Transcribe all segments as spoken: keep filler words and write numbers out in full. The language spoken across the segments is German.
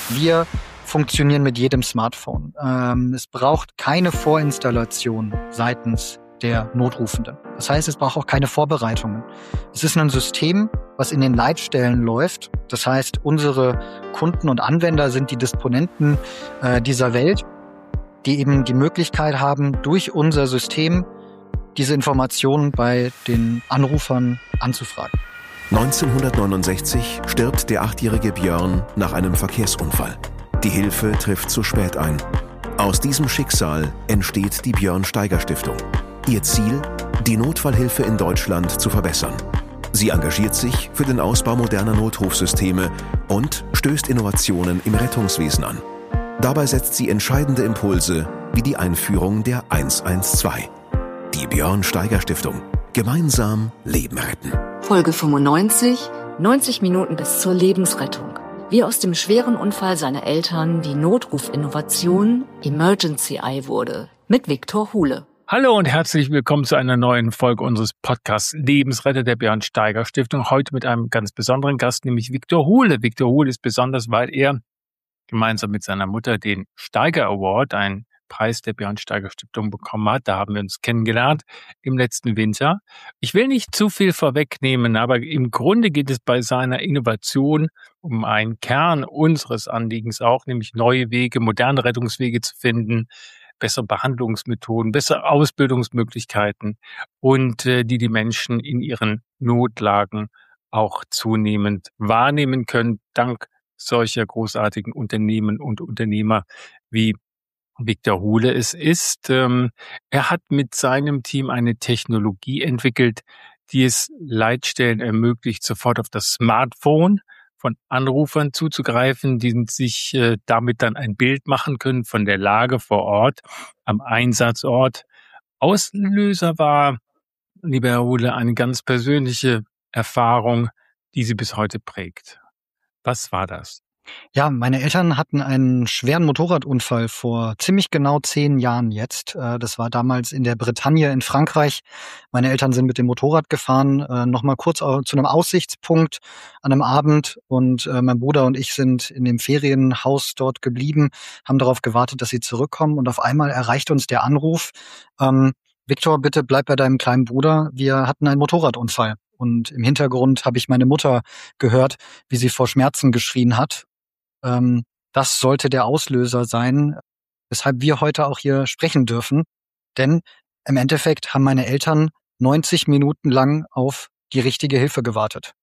Wir funktionieren mit jedem Smartphone. Ähm, es braucht keine Vorinstallation seitens der Notrufenden. Das heißt, es braucht auch keine Vorbereitungen. Es ist ein System, was in den Leitstellen läuft. Das heißt, unsere Kunden und Anwender sind die Disponenten äh, dieser Welt, die eben die Möglichkeit haben, durch unser System diese Informationen bei den Anrufern anzufragen. neunzehnhundertneunundsechzig stirbt der achtjährige Björn nach einem Verkehrsunfall. Die Hilfe trifft zu spät ein. Aus diesem Schicksal entsteht die Björn-Steiger-Stiftung. Ihr Ziel, die Notfallhilfe in Deutschland zu verbessern. Sie engagiert sich für den Ausbau moderner Notrufsysteme und stößt Innovationen im Rettungswesen an. Dabei setzt sie entscheidende Impulse wie die Einführung der eins eins zwei. Die Björn-Steiger-Stiftung. Gemeinsam Leben retten. Folge fünfundneunzig, neunzig Minuten bis zur Lebensrettung. Wie aus dem schweren Unfall seiner Eltern die Notrufinnovation Emergency Eye wurde. Mit Viktor Huhle. Hallo und herzlich willkommen zu einer neuen Folge unseres Podcasts Lebensretter der Björn-Steiger-Stiftung. Heute mit einem ganz besonderen Gast, nämlich Viktor Huhle. Viktor Huhle ist besonders, weil er gemeinsam mit seiner Mutter den Steiger Award, einen Preis der Björn-Steiger-Stiftung, bekommen hat. Da haben wir uns kennengelernt im letzten Winter. Ich will nicht zu viel vorwegnehmen, aber im Grunde geht es bei seiner Innovation um einen Kern unseres Anliegens auch, nämlich neue Wege, moderne Rettungswege zu finden, bessere Behandlungsmethoden, bessere Ausbildungsmöglichkeiten und äh, die die Menschen in ihren Notlagen auch zunehmend wahrnehmen können, dank solcher großartigen Unternehmen und Unternehmer wie Viktor Huhle es ist. Ähm, er hat mit seinem Team eine Technologie entwickelt, die es Leitstellen ermöglicht, sofort auf das Smartphone von Anrufern zuzugreifen, die sich äh, damit dann ein Bild machen können von der Lage vor Ort, am Einsatzort. Auslöser war, lieber Herr Huhle, eine ganz persönliche Erfahrung, die Sie bis heute prägt. Was war das? Ja, meine Eltern hatten einen schweren Motorradunfall vor ziemlich genau zehn Jahren jetzt. Das war damals in der Bretagne in Frankreich. Meine Eltern sind mit dem Motorrad gefahren, nochmal kurz zu einem Aussichtspunkt an einem Abend. Und mein Bruder und ich sind in dem Ferienhaus dort geblieben, haben darauf gewartet, dass sie zurückkommen. Und auf einmal erreicht uns der Anruf, ähm, Viktor, bitte bleib bei deinem kleinen Bruder. Wir hatten einen Motorradunfall. Und im Hintergrund habe ich meine Mutter gehört, wie sie vor Schmerzen geschrien hat. Ähm, das sollte der Auslöser sein, weshalb wir heute auch hier sprechen dürfen. Denn im Endeffekt haben meine Eltern neunzig Minuten lang auf die richtige Hilfe gewartet.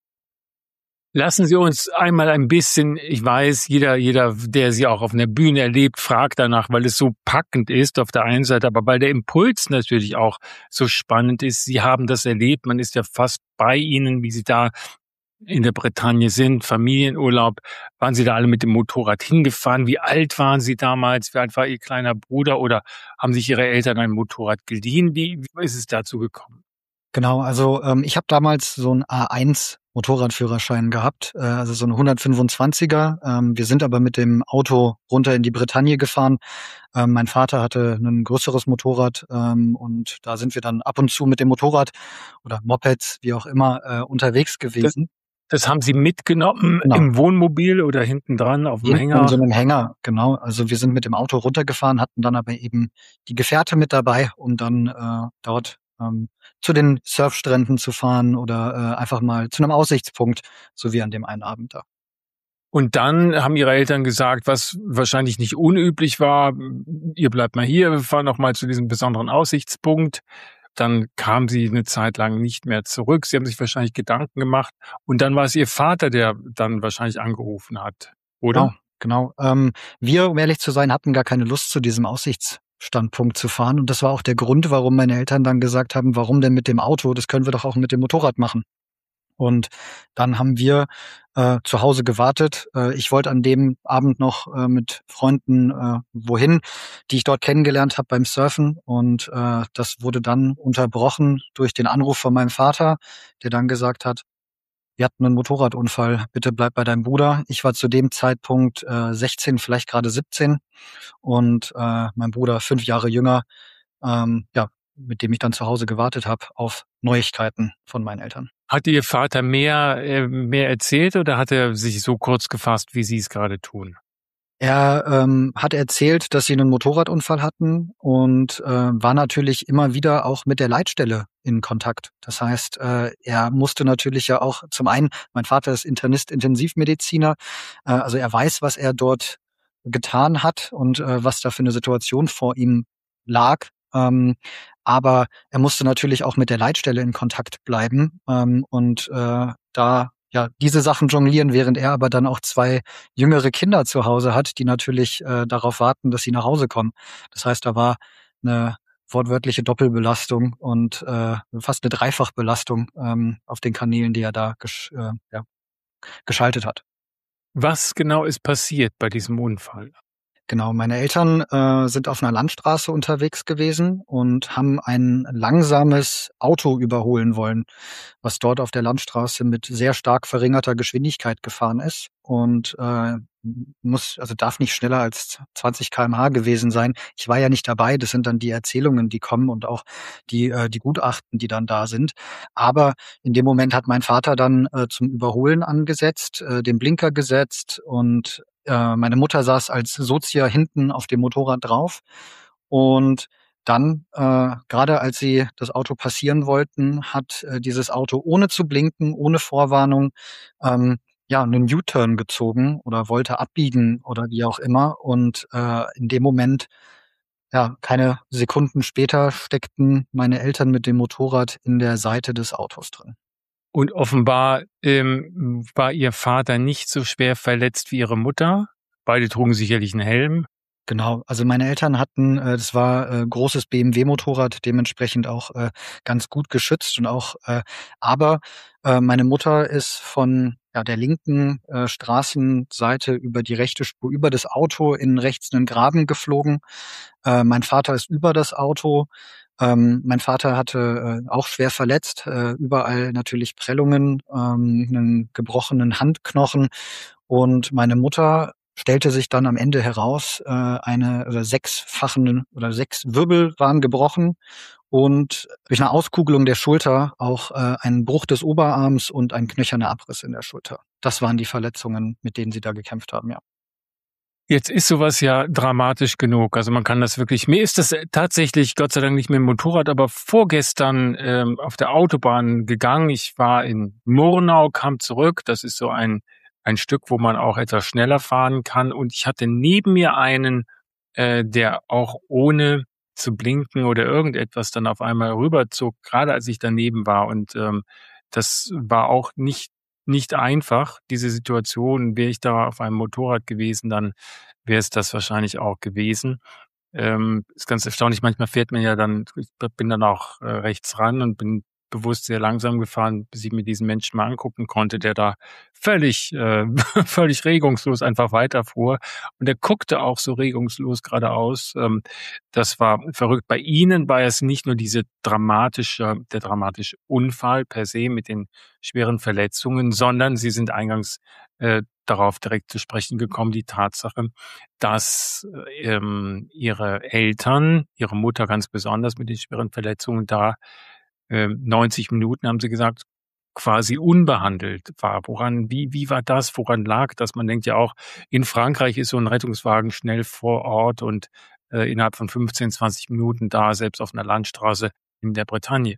Lassen Sie uns einmal ein bisschen, ich weiß, jeder, jeder, der Sie auch auf einer Bühne erlebt, fragt danach, weil es so packend ist auf der einen Seite, aber weil der Impuls natürlich auch so spannend ist. Sie haben das erlebt, man ist ja fast bei Ihnen, wie Sie da in der Bretagne sind, Familienurlaub. Waren Sie da alle mit dem Motorrad hingefahren? Wie alt waren Sie damals? Wie alt war Ihr kleiner Bruder? Oder haben sich Ihre Eltern ein Motorrad geliehen? Wie, wie ist es dazu gekommen? Genau, also ähm, ich habe damals so einen A eins Motorradführerschein gehabt, äh, also so einen hundertfünfundzwanziger. Ähm, wir sind aber mit dem Auto runter in die Bretagne gefahren. Ähm, mein Vater hatte ein größeres Motorrad ähm, und da sind wir dann ab und zu mit dem Motorrad oder Mopeds, wie auch immer, äh, unterwegs gewesen. Das Das haben Sie mitgenommen, genau, im Wohnmobil oder hinten dran auf dem hinten Hänger? In so einem Hänger, genau. Also wir sind mit dem Auto runtergefahren, hatten dann aber eben die Gefährte mit dabei, um dann äh, dort ähm, zu den Surfstränden zu fahren oder äh, einfach mal zu einem Aussichtspunkt, so wie an dem einen Abend da. Und dann haben Ihre Eltern gesagt, was wahrscheinlich nicht unüblich war, ihr bleibt mal hier, wir fahren noch mal zu diesem besonderen Aussichtspunkt. Dann kam sie eine Zeit lang nicht mehr zurück. Sie haben sich wahrscheinlich Gedanken gemacht. Und dann war es Ihr Vater, der dann wahrscheinlich angerufen hat, oder? Genau, genau. Ähm, wir, um ehrlich zu sein, hatten gar keine Lust, zu diesem Aussichtsstandpunkt zu fahren. Und das war auch der Grund, warum meine Eltern dann gesagt haben, warum denn mit dem Auto? Das können wir doch auch mit dem Motorrad machen. Und dann haben wir äh, zu Hause gewartet. Äh, ich wollte an dem Abend noch äh, mit Freunden äh, wohin, die ich dort kennengelernt habe beim Surfen. Und äh, das wurde dann unterbrochen durch den Anruf von meinem Vater, der dann gesagt hat, wir hatten einen Motorradunfall, bitte bleib bei deinem Bruder. Ich war zu dem Zeitpunkt äh, sechzehn, vielleicht gerade siebzehn und äh, mein Bruder fünf Jahre jünger, ähm, ja, mit dem ich dann zu Hause gewartet habe auf Neuigkeiten von meinen Eltern. Hat Ihr Vater mehr, äh, mehr erzählt oder hat er sich so kurz gefasst, wie Sie es gerade tun? Er ähm, hat erzählt, dass sie einen Motorradunfall hatten und äh, war natürlich immer wieder auch mit der Leitstelle in Kontakt. Das heißt, äh, er musste natürlich ja auch zum einen, mein Vater ist Internist, Intensivmediziner, äh, also er weiß, was er dort getan hat und äh, was da für eine Situation vor ihm lag. Ähm, aber er musste natürlich auch mit der Leitstelle in Kontakt bleiben ähm, und äh, da ja diese Sachen jonglieren, während er aber dann auch zwei jüngere Kinder zu Hause hat, die natürlich äh, darauf warten, dass sie nach Hause kommen. Das heißt, da war eine wortwörtliche Doppelbelastung und äh, fast eine Dreifachbelastung ähm, auf den Kanälen, die er da gesch äh, ja, geschaltet hat. Was genau ist passiert bei diesem Unfall? Genau, meine Eltern äh, sind auf einer Landstraße unterwegs gewesen und haben ein langsames Auto überholen wollen, was dort auf der Landstraße mit sehr stark verringerter Geschwindigkeit gefahren ist und äh, muss, also darf nicht schneller als zwanzig Kilometer pro Stunde gewesen sein. Ich war ja nicht dabei, das sind dann die Erzählungen, die kommen und auch die, äh, die Gutachten, die dann da sind. Aber in dem Moment hat mein Vater dann äh, zum Überholen angesetzt, äh, den Blinker gesetzt und äh, meine Mutter saß als Sozia hinten auf dem Motorrad drauf und dann, äh, gerade als sie das Auto passieren wollten, hat äh, dieses Auto ohne zu blinken, ohne Vorwarnung, ähm, ja, einen U-Turn gezogen oder wollte abbiegen oder wie auch immer. Und äh, in dem Moment, ja, keine Sekunden später steckten meine Eltern mit dem Motorrad in der Seite des Autos drin. Und offenbar ähm, war Ihr Vater nicht so schwer verletzt wie Ihre Mutter. Beide trugen sicherlich einen Helm. Genau, also meine Eltern hatten, äh, das war äh, großes B M W-Motorrad, dementsprechend auch äh, ganz gut geschützt und auch, äh, aber äh, meine Mutter ist von ja, der linken äh, Straßenseite über die rechte Spur, über das Auto in rechts einen Graben geflogen. Äh, mein Vater ist über das Auto. Ähm, mein Vater hatte äh, auch schwer verletzt, äh, überall natürlich Prellungen, ähm, einen gebrochenen Handknochen und meine Mutter stellte sich dann am Ende heraus, äh, eine oder sechsfachen oder sechs Wirbel waren gebrochen und durch eine Auskugelung der Schulter auch äh, ein Bruch des Oberarms und ein knöcherner Abriss in der Schulter. Das waren die Verletzungen, mit denen sie da gekämpft haben, ja. Jetzt ist sowas ja dramatisch genug. Also man kann das wirklich, mir ist das tatsächlich Gott sei Dank nicht mit dem Motorrad, aber vorgestern ähm, auf der Autobahn gegangen. Ich war in Murnau, kam zurück. Das ist so ein, ein Stück, wo man auch etwas schneller fahren kann. Und ich hatte neben mir einen, äh, der auch ohne zu blinken oder irgendetwas dann auf einmal rüberzog, gerade als ich daneben war. Und ähm, das war auch nicht nicht einfach, diese Situation. Wäre ich da auf einem Motorrad gewesen, dann wäre es das wahrscheinlich auch gewesen. Ähm, ist ganz erstaunlich, manchmal fährt man ja dann, ich bin dann auch äh, rechts ran und bin bewusst sehr langsam gefahren, bis ich mir diesen Menschen mal angucken konnte, der da völlig, äh, völlig regungslos einfach weiterfuhr. Und der guckte auch so regungslos geradeaus. Ähm, das war verrückt. Bei Ihnen war es nicht nur diese dramatische, der dramatische Unfall per se mit den schweren Verletzungen, sondern Sie sind eingangs äh, darauf direkt zu sprechen gekommen, die Tatsache, dass ähm, Ihre Eltern, Ihre Mutter ganz besonders mit den schweren Verletzungen da neunzig Minuten, haben Sie gesagt, quasi unbehandelt war. Woran, wie, wie war das? Woran lag das? Man denkt ja auch, in Frankreich ist so ein Rettungswagen schnell vor Ort und äh, innerhalb von fünfzehn, zwanzig Minuten da, selbst auf einer Landstraße in der Bretagne.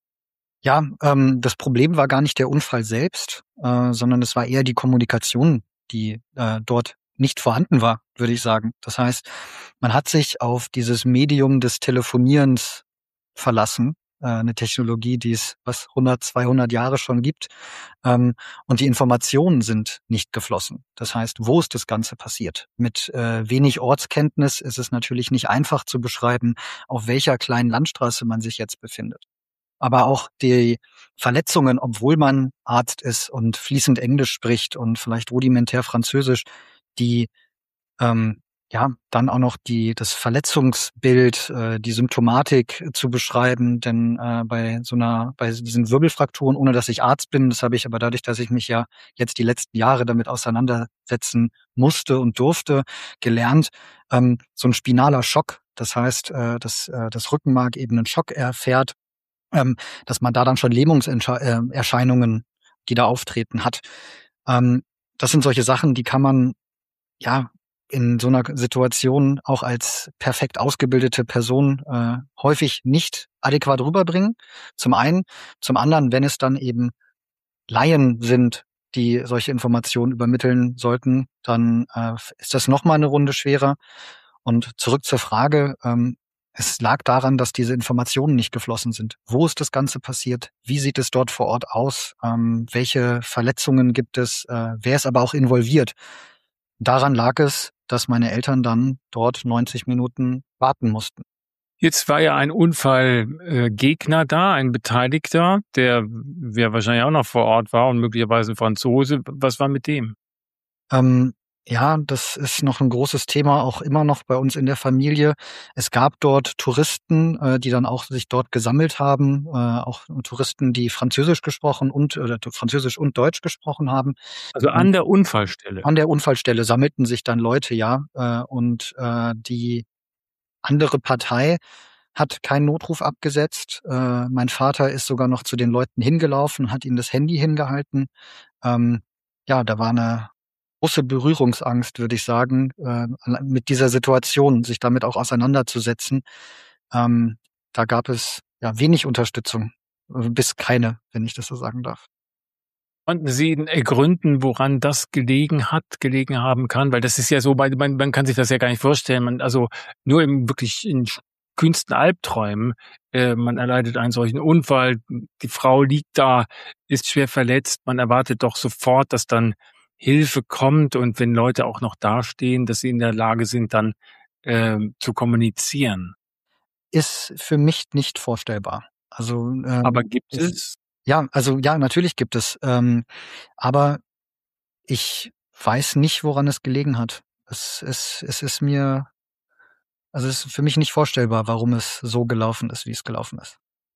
Ja, ähm, das Problem war gar nicht der Unfall selbst, äh, sondern es war eher die Kommunikation, die äh, dort nicht vorhanden war, würde ich sagen. Das heißt, man hat sich auf dieses Medium des Telefonierens verlassen, eine Technologie, die es was hundert, zweihundert Jahre schon gibt. Ähm, und die Informationen sind nicht geflossen. Das heißt, wo ist das Ganze passiert? Mit äh, wenig Ortskenntnis ist es natürlich nicht einfach zu beschreiben, auf welcher kleinen Landstraße man sich jetzt befindet. Aber auch die Verletzungen, obwohl man Arzt ist und fließend Englisch spricht und vielleicht rudimentär Französisch, die ähm, ja, dann auch noch die das Verletzungsbild, äh, die Symptomatik zu beschreiben, denn äh, bei so einer bei diesen Wirbelfrakturen, ohne dass ich Arzt bin, das habe ich aber dadurch, dass ich mich ja jetzt die letzten Jahre damit auseinandersetzen musste und durfte, gelernt, ähm, so ein spinaler Schock, das heißt, äh, dass äh, das Rückenmark eben einen Schock erfährt, ähm, dass man da dann schon Lähmungserscheinungen, die da auftreten, hat. Ähm, das sind solche Sachen, die kann man ja in so einer Situation auch als perfekt ausgebildete Person äh, häufig nicht adäquat rüberbringen. Zum einen. Zum anderen, wenn es dann eben Laien sind, die solche Informationen übermitteln sollten, dann äh, ist das nochmal eine Runde schwerer. Und zurück zur Frage, ähm, es lag daran, dass diese Informationen nicht geflossen sind. Wo ist das Ganze passiert? Wie sieht es dort vor Ort aus? Ähm, welche Verletzungen gibt es? Äh, wer ist aber auch involviert? Daran lag es, dass meine Eltern dann dort neunzig Minuten warten mussten. Jetzt war ja ein Unfallgegner äh, da, ein Beteiligter, der ja wahrscheinlich auch noch vor Ort war und möglicherweise ein Franzose. Was war mit dem? Ähm, ja, das ist noch ein großes Thema, auch immer noch bei uns in der Familie. Es gab dort Touristen, äh, die dann auch sich dort gesammelt haben, äh, auch Touristen, die Französisch gesprochen und oder Französisch und Deutsch gesprochen haben. Also an der Unfallstelle? An der Unfallstelle sammelten sich dann Leute, ja, äh, und äh, die andere Partei hat keinen Notruf abgesetzt. Äh, mein Vater ist sogar noch zu den Leuten hingelaufen, hat ihnen das Handy hingehalten. Ähm, ja, da war eine große Berührungsangst, würde ich sagen, äh, mit dieser Situation, sich damit auch auseinanderzusetzen. Ähm, da gab es ja wenig Unterstützung, bis keine, wenn ich das so sagen darf. Konnten Sie ergründen, woran das gelegen hat, gelegen haben kann? Weil das ist ja so, man, man kann sich das ja gar nicht vorstellen. Man, also nur im wirklich in kühnsten Albträumen, äh, man erleidet einen solchen Unfall, die Frau liegt da, ist schwer verletzt, man erwartet doch sofort, dass dann Hilfe kommt und wenn Leute auch noch dastehen, dass sie in der Lage sind, dann äh, zu kommunizieren. Ist für mich nicht vorstellbar. Also ähm, Aber gibt ist, es? Ja, also ja, natürlich gibt es. Ähm, aber ich weiß nicht, woran es gelegen hat. Es, es, es ist mir, also es ist für mich nicht vorstellbar, warum es so gelaufen ist, wie es gelaufen ist.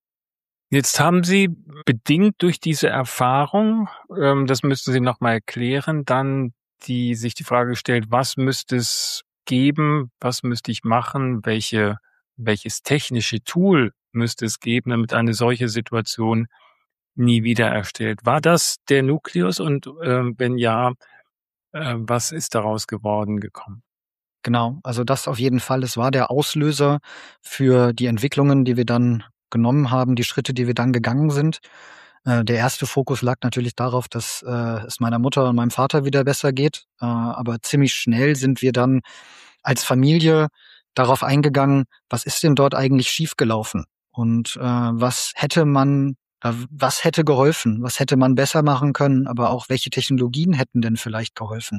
Jetzt haben Sie bedingt durch diese Erfahrung, ähm, das müssten Sie noch mal erklären, dann die sich die Frage gestellt, was müsste es geben, was müsste ich machen, welche welches technische Tool müsste es geben, damit eine solche Situation nie wieder erstellt. War das der Nukleus und äh, wenn ja, äh, was ist daraus geworden gekommen? Genau, also das auf jeden Fall. Es war der Auslöser für die Entwicklungen, die wir dann genommen haben, die Schritte, die wir dann gegangen sind. Äh, der erste Fokus lag natürlich darauf, dass äh, es meiner Mutter und meinem Vater wieder besser geht. Äh, aber ziemlich schnell sind wir dann als Familie darauf eingegangen, was ist denn dort eigentlich schiefgelaufen? Und äh, was hätte man, äh, was hätte geholfen? Was hätte man besser machen können? Aber auch welche Technologien hätten denn vielleicht geholfen?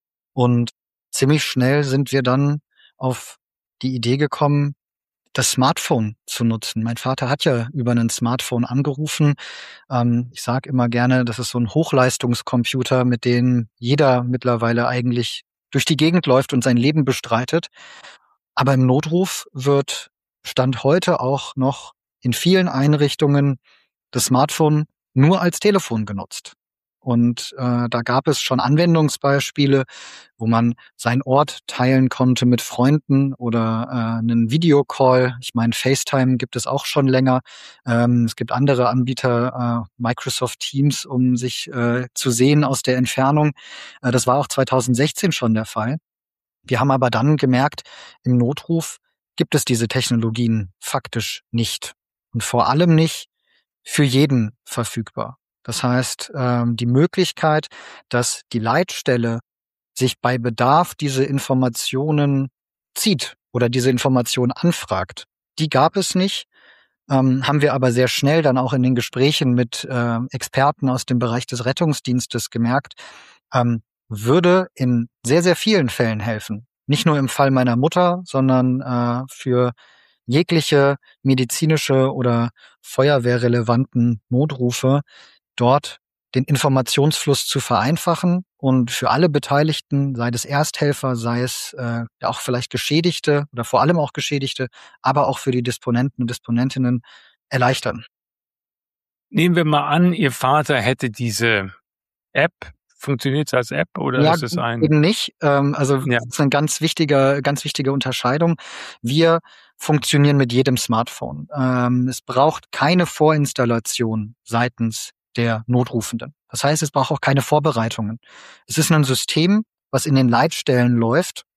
Und ziemlich schnell sind wir dann auf die Idee gekommen, das Smartphone zu nutzen. Mein Vater hat ja über ein Smartphone angerufen. Ähm, ich sage immer gerne, das ist so ein Hochleistungscomputer, mit dem jeder mittlerweile eigentlich durch die Gegend läuft und sein Leben bestreitet. Aber im Notruf wird Stand heute auch noch in vielen Einrichtungen das Smartphone nur als Telefon genutzt. Und äh, da gab es schon Anwendungsbeispiele, wo man seinen Ort teilen konnte mit Freunden oder äh, einen Videocall. Ich meine, FaceTime gibt es auch schon länger. Ähm, es gibt andere Anbieter, äh, Microsoft Teams, um sich äh, zu sehen aus der Entfernung. Äh, das war auch zwanzig sechzehn schon der Fall. Wir haben aber dann gemerkt, im Notruf gibt es diese Technologien faktisch nicht. Und vor allem nicht für jeden verfügbar. Das heißt, ähm, die Möglichkeit, dass die Leitstelle sich bei Bedarf diese Informationen zieht oder diese Informationen anfragt, die gab es nicht, ähm, haben wir aber sehr schnell dann auch in den Gesprächen mit äh, Experten aus dem Bereich des Rettungsdienstes gemerkt, ähm, würde in sehr, sehr vielen Fällen helfen. Nicht nur im Fall meiner Mutter, sondern äh, für jegliche medizinische oder feuerwehrrelevanten Notrufe dort den Informationsfluss zu vereinfachen und für alle Beteiligten, sei es Ersthelfer, sei es äh, auch vielleicht Geschädigte oder vor allem auch Geschädigte, aber auch für die Disponenten und Disponentinnen erleichtern. Nehmen wir mal an, Ihr Vater hätte diese App. Funktioniert es als App oder ja, ist es ein? Eben nicht. Ähm, also ja. das ist eine ganz wichtige, ganz wichtige Unterscheidung. Wir funktionieren mit jedem Smartphone. Ähm, es braucht keine Vorinstallation seitens der Notrufenden. Das heißt, es braucht auch keine Vorbereitungen. Es ist ein System, was in den Leitstellen läuft.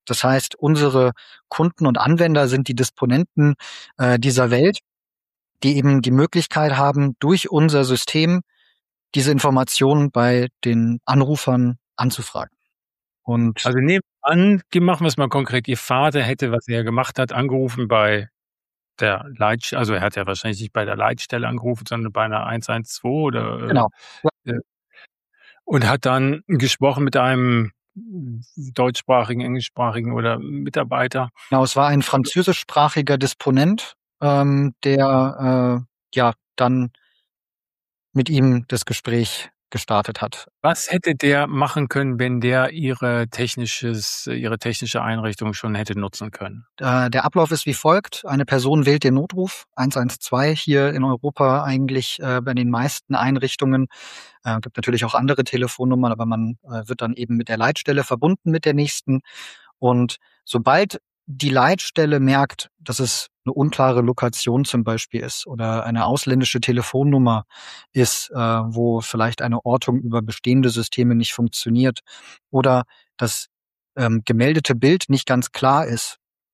Das heißt, unsere Kunden und Anwender sind die Disponenten äh, dieser Welt, die eben die Möglichkeit haben, durch unser System diese Informationen bei den Anrufern anzufragen. Und Also nehmen wir an, machen wir es mal konkret. Ihr Vater hätte, was er gemacht hat, angerufen bei der Leitstelle, also er hat ja wahrscheinlich nicht bei der Leitstelle angerufen, sondern bei einer eins eins zwei oder genau. äh, und hat dann gesprochen mit einem deutschsprachigen, englischsprachigen oder Mitarbeiter. Genau, es war ein französischsprachiger Disponent, ähm, der äh, ja dann mit ihm das Gespräch gestartet hat. Was hätte der machen können, wenn der ihre technisches, ihre technische Einrichtung schon hätte nutzen können? Äh, der Ablauf ist wie folgt. Eine Person wählt den Notruf eins eins zwei hier in Europa eigentlich äh, bei den meisten Einrichtungen. Äh, gibt natürlich auch andere Telefonnummern, aber man äh, wird dann eben mit der Leitstelle verbunden mit der nächsten. Und sobald die Leitstelle merkt, dass es eine unklare Lokation zum Beispiel ist oder eine ausländische Telefonnummer ist, äh, wo vielleicht eine Ortung über bestehende Systeme nicht funktioniert oder das ähm, gemeldete Bild nicht ganz klar ist,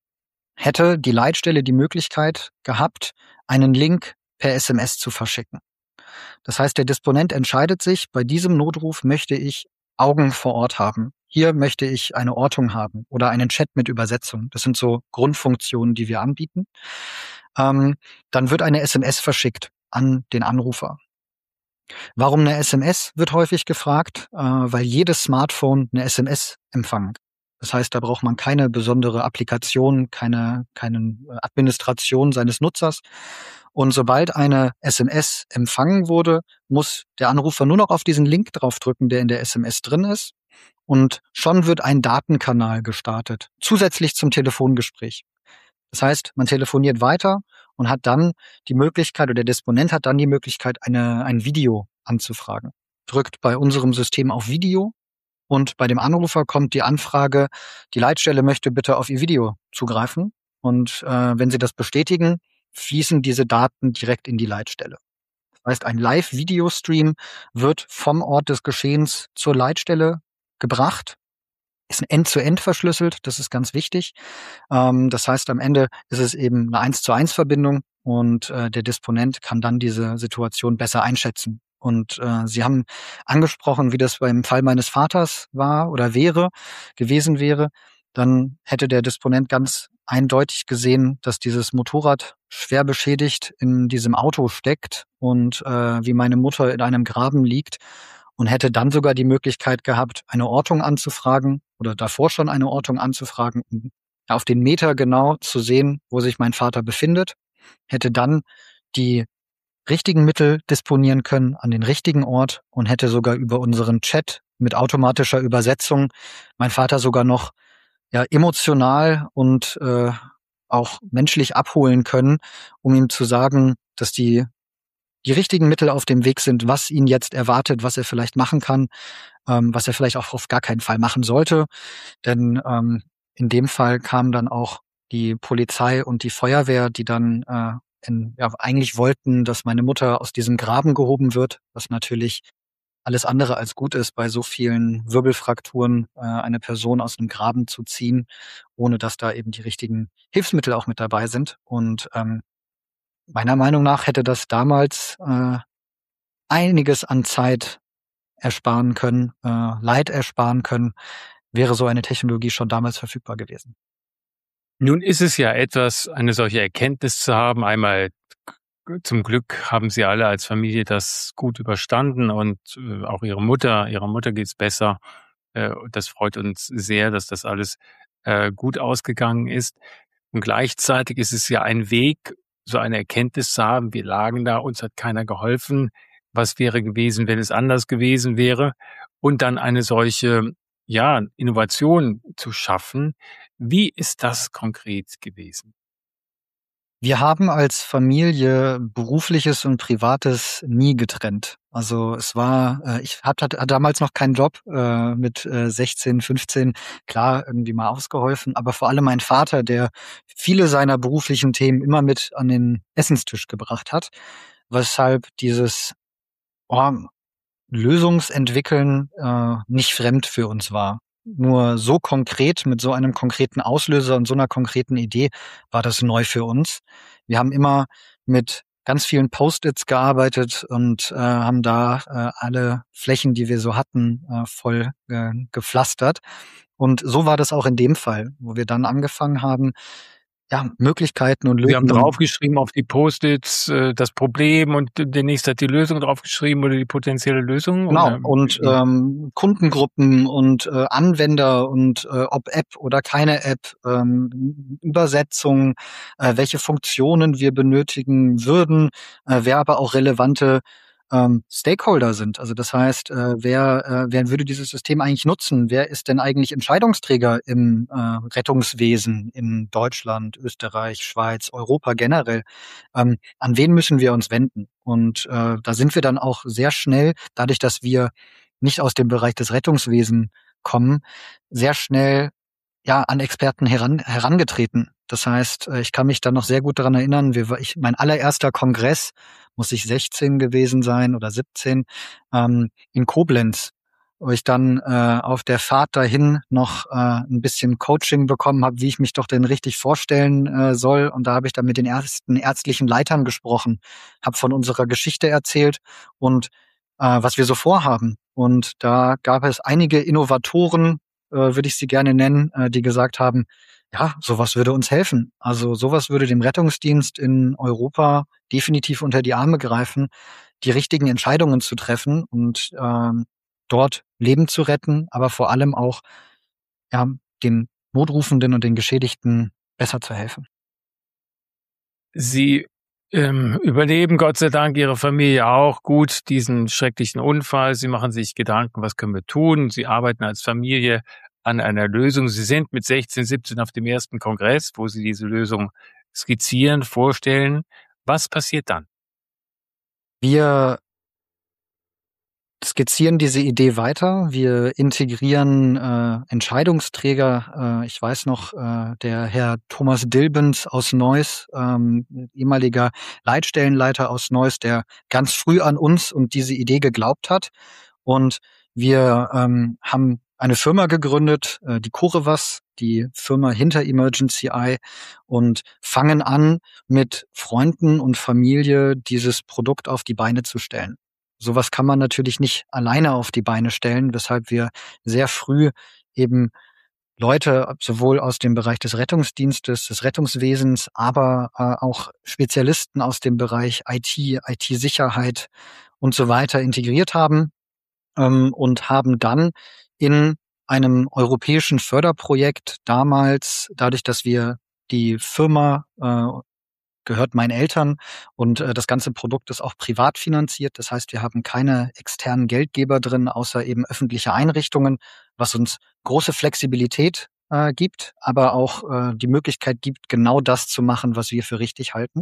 hätte die Leitstelle die Möglichkeit gehabt, einen Link per S M S zu verschicken. Das heißt, der Disponent entscheidet sich, bei diesem Notruf möchte ich Augen vor Ort haben. Hier möchte ich eine Ortung haben oder einen Chat mit Übersetzung. Das sind so Grundfunktionen, die wir anbieten. Ähm, dann wird eine S M S verschickt an den Anrufer. Warum eine S M S, wird häufig gefragt, äh, weil jedes Smartphone eine S M S empfangen. Das heißt, da braucht man keine besondere Applikation, keine, keine Administration seines Nutzers. Und sobald eine S M S empfangen wurde, muss der Anrufer nur noch auf diesen Link draufdrücken, der in der S M S drin ist. Und schon wird ein Datenkanal gestartet, zusätzlich zum Telefongespräch. Das heißt, man telefoniert weiter und hat dann die Möglichkeit, oder der Disponent hat dann die Möglichkeit, eine, ein Video anzufragen. Drückt bei unserem System auf Video und bei dem Anrufer kommt die Anfrage, die Leitstelle möchte bitte auf Ihr Video zugreifen. Und äh, wenn Sie das bestätigen, fließen diese Daten direkt in die Leitstelle. Das heißt, ein Live-Video-Stream wird vom Ort des Geschehens zur Leitstelle gebracht, ist ein End-zu-End verschlüsselt, das ist ganz wichtig. Ähm, das heißt, am Ende ist es eben eine eins zu eins Verbindung und äh, der Disponent kann dann diese Situation besser einschätzen. Und äh, Sie haben angesprochen, wie das beim Fall meines Vaters war oder wäre, gewesen wäre. Dann hätte der Disponent ganz eindeutig gesehen, dass dieses Motorrad schwer beschädigt in diesem Auto steckt und äh, wie meine Mutter in einem Graben liegt und hätte dann sogar die Möglichkeit gehabt, eine Ortung anzufragen oder davor schon eine Ortung anzufragen, um auf den Meter genau zu sehen, wo sich mein Vater befindet, hätte dann die richtigen Mittel disponieren können an den richtigen Ort und hätte sogar über unseren Chat mit automatischer Übersetzung mein Vater sogar noch ja emotional und äh, auch menschlich abholen können, um ihm zu sagen, dass die die richtigen Mittel auf dem Weg sind, was ihn jetzt erwartet, was er vielleicht machen kann, ähm, was er vielleicht auch auf gar keinen Fall machen sollte. Denn ähm, in dem Fall kam dann auch die Polizei und die Feuerwehr, die dann äh, in, ja, eigentlich wollten, dass meine Mutter aus diesem Graben gehoben wird, was natürlich alles andere als gut ist, bei so vielen Wirbelfrakturen äh, eine Person aus einem Graben zu ziehen, ohne dass da eben die richtigen Hilfsmittel auch mit dabei sind. Und ähm, meiner Meinung nach hätte das damals äh, einiges an Zeit ersparen können, äh, Leid ersparen können, wäre so eine Technologie schon damals verfügbar gewesen. Nun ist es ja etwas, eine solche Erkenntnis zu haben. Einmal zum Glück haben Sie alle als Familie das gut überstanden und äh, auch Ihre Mutter, Ihrer Mutter geht's besser. Äh, das freut uns sehr, dass das alles äh, gut ausgegangen ist. Und gleichzeitig ist es ja ein Weg, so eine Erkenntnis zu haben. Wir lagen da, uns hat keiner geholfen. Was wäre gewesen, wenn es anders gewesen wäre? Und dann eine solche, ja, Innovation zu schaffen. Wie ist das konkret gewesen? Wir haben als Familie Berufliches und Privates nie getrennt. Also es war, äh, ich hatte, hatte damals noch keinen Job, äh, mit äh, sechzehn, fünfzehn, klar irgendwie mal ausgeholfen, aber vor allem mein Vater, der viele seiner beruflichen Themen immer mit an den Essenstisch gebracht hat, weshalb dieses oh, Lösungsentwickeln äh, nicht fremd für uns war. nur so konkret, mit so einem konkreten Auslöser und so einer konkreten Idee war das neu für uns. Wir haben immer mit ganz vielen Post-its gearbeitet und äh, haben da äh, alle Flächen, die wir so hatten, äh, voll äh, gepflastert. Und so war das auch in dem Fall, wo wir dann angefangen haben, ja, Möglichkeiten und Wir haben Lösungen. draufgeschrieben auf die Post-its äh, das Problem und der nächste hat die Lösung draufgeschrieben oder die potenzielle Lösung. Genau, Oder? und ähm, Kundengruppen und äh, Anwender und äh, ob App oder keine App, ähm, Übersetzung, äh, welche Funktionen wir benötigen würden, äh, wer aber auch relevante ähm, Stakeholder sind. Also das heißt, äh, wer, äh, wer würde dieses System eigentlich nutzen? Wer ist denn eigentlich Entscheidungsträger im äh, Rettungswesen in Deutschland, Österreich, Schweiz, Europa generell? Ähm, an wen müssen wir uns wenden? Und äh, da sind wir dann auch sehr schnell, dadurch, dass wir nicht aus dem Bereich des Rettungswesens kommen, sehr schnell ja an Experten heran, herangetreten. Das heißt, äh, ich kann mich da noch sehr gut daran erinnern, wir, ich, mein allererster Kongress muss ich sechzehn gewesen sein oder siebzehn, ähm, in Koblenz, wo ich dann äh, auf der Fahrt dahin noch äh, ein bisschen Coaching bekommen habe, wie ich mich doch denn richtig vorstellen äh, soll. Und da habe ich dann mit den ersten ärztlichen Leitern gesprochen, habe von unserer Geschichte erzählt und äh, was wir so vorhaben. Und da gab es einige Innovatoren, äh, würde ich sie gerne nennen, äh, die gesagt haben, ja, sowas würde uns helfen. Also sowas würde dem Rettungsdienst in Europa definitiv unter die Arme greifen, die richtigen Entscheidungen zu treffen und ähm, dort Leben zu retten, aber vor allem auch ja, den Notrufenden und den Geschädigten besser zu helfen. Sie ähm, überleben Gott sei Dank, Ihre Familie auch gut diesen schrecklichen Unfall. Sie machen sich Gedanken, was können wir tun? Sie arbeiten als Familie an einer Lösung. Sie sind mit sechzehn, siebzehn auf dem ersten Kongress, wo Sie diese Lösung skizzieren, vorstellen. Was passiert dann? Wir skizzieren diese Idee weiter. Wir integrieren äh, Entscheidungsträger. Äh, ich weiß noch, äh, der Herr Thomas Dilbens aus Neuss, ähm, ehemaliger Leitstellenleiter aus Neuss, der ganz früh an uns und diese Idee geglaubt hat. Und wir ähm, haben eine Firma gegründet, äh, die Corevas, die Firma hinter Emergency Eye, und fangen an, mit Freunden und Familie dieses Produkt auf die Beine zu stellen. Sowas kann man natürlich nicht alleine auf die Beine stellen, weshalb wir sehr früh eben Leute sowohl aus dem Bereich des Rettungsdienstes, des Rettungswesens, aber äh, auch Spezialisten aus dem Bereich I T, I T-Sicherheit und so weiter integriert haben ähm, und haben dann in einem europäischen Förderprojekt damals, dadurch, dass wir die Firma äh, gehört meinen Eltern und äh, das ganze Produkt ist auch privat finanziert. Das heißt, wir haben keine externen Geldgeber drin, außer eben öffentliche Einrichtungen, was uns große Flexibilität äh, gibt, aber auch äh, die Möglichkeit gibt, genau das zu machen, was wir für richtig halten.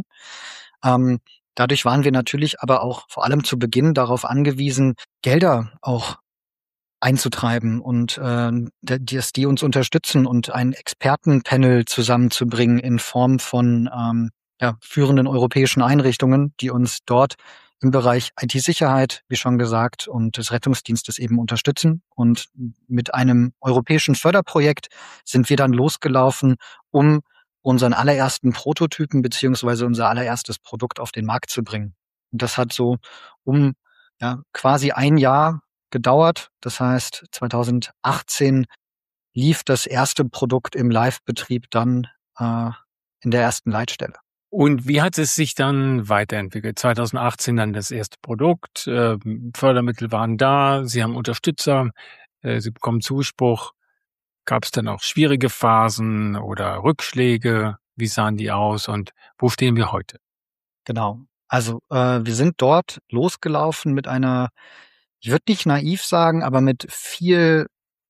Ähm, dadurch waren wir natürlich aber auch vor allem zu Beginn darauf angewiesen, Gelder auch einzutreiben und äh, dass die uns unterstützen und ein Expertenpanel zusammenzubringen in Form von ähm, ja, führenden europäischen Einrichtungen, die uns dort im Bereich I T-Sicherheit, wie schon gesagt, und des Rettungsdienstes eben unterstützen. Und mit einem europäischen Förderprojekt sind wir dann losgelaufen, um unseren allerersten Prototypen beziehungsweise unser allererstes Produkt auf den Markt zu bringen. Und das hat so um ja quasi ein Jahr gedauert. Das heißt, zweitausendachtzehn lief das erste Produkt im Live-Betrieb dann äh, in der ersten Leitstelle. Und wie hat es sich dann weiterentwickelt? zweitausendachtzehn dann das erste Produkt, äh, Fördermittel waren da, Sie haben Unterstützer, äh, Sie bekommen Zuspruch. Gab es dann auch schwierige Phasen oder Rückschläge? Wie sahen die aus und wo stehen wir heute? Genau. Also äh, wir sind dort losgelaufen mit einer, ich würde nicht naiv sagen, aber mit viel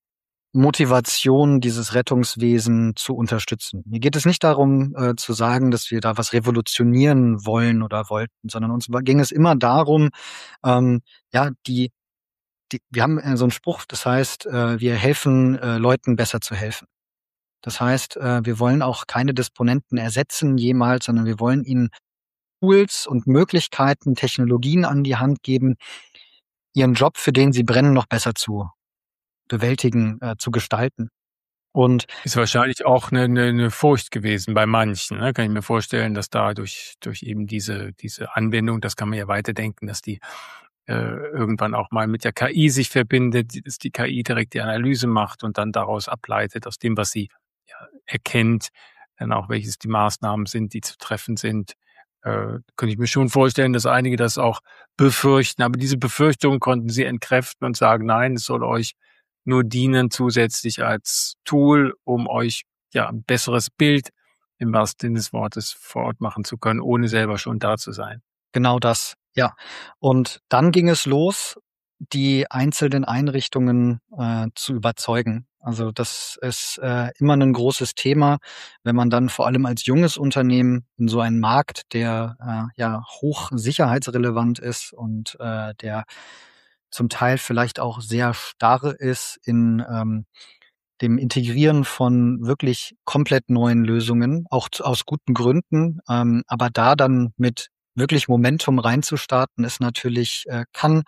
Motivation, dieses Rettungswesen zu unterstützen. Mir geht es nicht darum, äh, zu sagen, dass wir da was revolutionieren wollen oder wollten, sondern uns ging es immer darum, ähm, ja, die, die, wir haben äh, so einen Spruch, das heißt, äh, wir helfen äh, Leuten besser zu helfen. Das heißt, äh, wir wollen auch keine Disponenten ersetzen jemals, sondern wir wollen ihnen Tools und Möglichkeiten, Technologien an die Hand geben, ihren Job, für den sie brennen, noch besser zu bewältigen, äh, zu gestalten. Und ist wahrscheinlich auch eine, eine, eine Furcht gewesen bei manchen. Ne? Kann ich mir vorstellen, dass da durch, durch eben diese, diese Anwendung, das kann man ja weiterdenken, dass die äh, irgendwann auch mal mit der K I sich verbindet, dass die K I direkt die Analyse macht und dann daraus ableitet, aus dem, was sie ja, erkennt, dann auch welches die Maßnahmen sind, die zu treffen sind. Äh, könnte ich mir schon vorstellen, dass einige das auch befürchten. Aber diese Befürchtungen konnten sie entkräften und sagen, nein, es soll euch nur dienen zusätzlich als Tool, um euch ja ein besseres Bild im wahrsten Sinne des Wortes vor Ort machen zu können, ohne selber schon da zu sein. Genau das, ja. Und dann ging es los, die einzelnen Einrichtungen äh, zu überzeugen. Also das ist äh, immer ein großes Thema, wenn man dann vor allem als junges Unternehmen in so einen Markt, der äh, ja hoch sicherheitsrelevant ist und äh, der zum Teil vielleicht auch sehr starr ist in ähm, dem Integrieren von wirklich komplett neuen Lösungen, auch zu, aus guten Gründen. Ähm, aber da dann mit wirklich Momentum reinzustarten, ist natürlich, äh, kann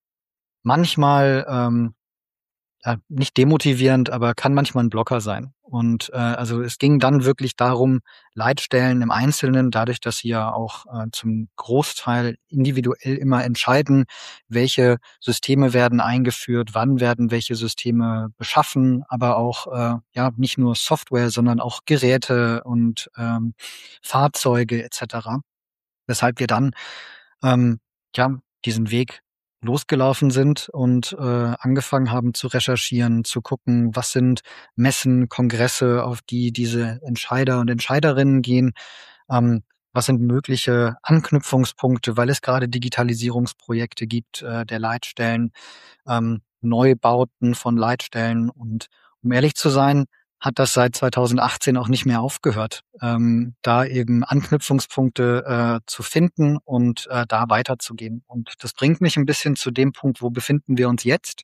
manchmal ähm, ja, nicht demotivierend, aber kann manchmal ein Blocker sein. Und äh, also es ging dann wirklich darum, Leitstellen im Einzelnen, dadurch, dass sie ja auch äh, zum Großteil individuell immer entscheiden, welche Systeme werden eingeführt, wann werden welche Systeme beschaffen, aber auch äh, ja nicht nur Software, sondern auch Geräte und ähm, Fahrzeuge et cetera. Weshalb wir dann ähm, ja diesen Weg losgelaufen sind und äh, angefangen haben zu recherchieren, zu gucken, was sind Messen, Kongresse, auf die diese Entscheider und Entscheiderinnen gehen, ähm, was sind mögliche Anknüpfungspunkte, weil es gerade Digitalisierungsprojekte gibt äh, der Leitstellen, ähm, Neubauten von Leitstellen. Und um ehrlich zu sein, hat das seit zweitausendachtzehn auch nicht mehr aufgehört, ähm, da eben Anknüpfungspunkte äh, zu finden und äh, da weiterzugehen. Und das bringt mich ein bisschen zu dem Punkt, wo befinden wir uns jetzt?